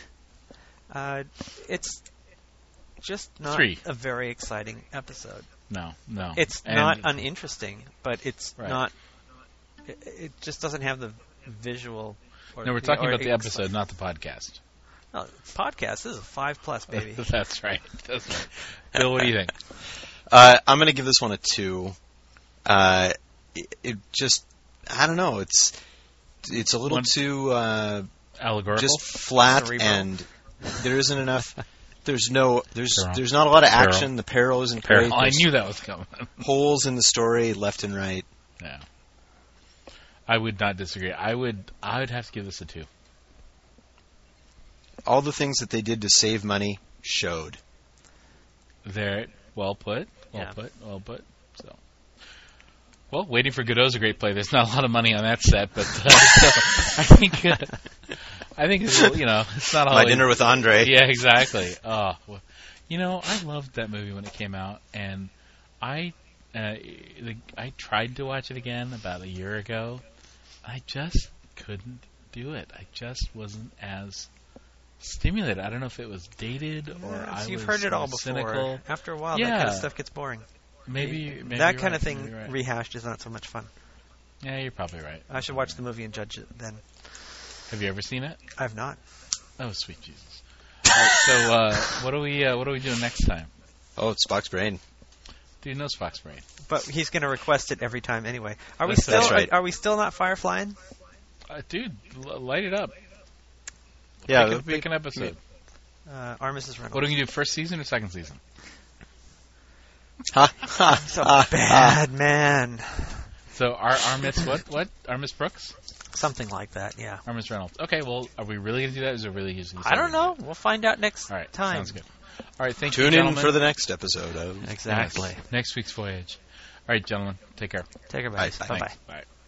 Uh, it's just not Three. a very exciting episode. No, no. It's And- not uninteresting, but it's Right. not. It, it just doesn't have the visual. Or, No, we're talking or about the ex- episode, not the podcast. No, podcast. This is a five plus, baby. That's right. That's right. Bill, what do you think? Uh, I'm going to give this one a two. Uh, it, it just, I don't know. It's it's a little One- too uh, Allegorical? just flat, Cerebral. and there isn't enough. There's no. There's Peril. there's not a lot of Peril. action. The peril isn't Peril. great. I There's knew that was coming. holes in the story left and right. Yeah. I would not disagree. I would I would have to give this a two. All the things that they did to save money showed. There, well put, well Yeah. put, well put. So, well, Waiting for Godot's a great play. There's not a lot of money on that set, but uh, so I think uh, I think it's, you know it's not all. My dinner with Andre. Yeah, exactly. Oh, well, you know, I loved that movie when it came out, and I uh, the, I tried to watch it again about a year ago. I just couldn't do it. I just wasn't as stimulated. I don't know if it was dated or Yes, I you've was heard it all more before. cynical. After a while, that kind Yeah. of stuff gets boring. Maybe, maybe that you're kind right, of thing maybe you're right. rehashed is not so much fun. Yeah, you're probably right. I should watch the movie and judge it then. Have you ever seen it? I've not. Oh, sweet Jesus! All right, so, uh, what are we? Uh, what are we doing next time? Oh, it's Spock's brain. Dude knows Fox Brain. But he's going to request it every time anyway. Are we That's- still? that's right. Are, are we still not fireflying? Uh, dude, l- light it up. Yeah, pick, a, that'd be- pick an episode. Uh, our Missus Reynolds. What are we gonna do? First season or second season? Ha, ha, So ha, bad man. So our our Miss what what our Miss Brooks? Something like that, yeah. Hermes Reynolds. Okay, well, are we really going to do that? Or is it really using I don't know. We'll find out next All right, time. sounds good. All right, thank Tune you, in gentlemen. for the next episode of Exactly. Yes, next week's Voyage. All right, gentlemen, take care. Take care, Bye. buddies. Bye. Bye-bye. Bye.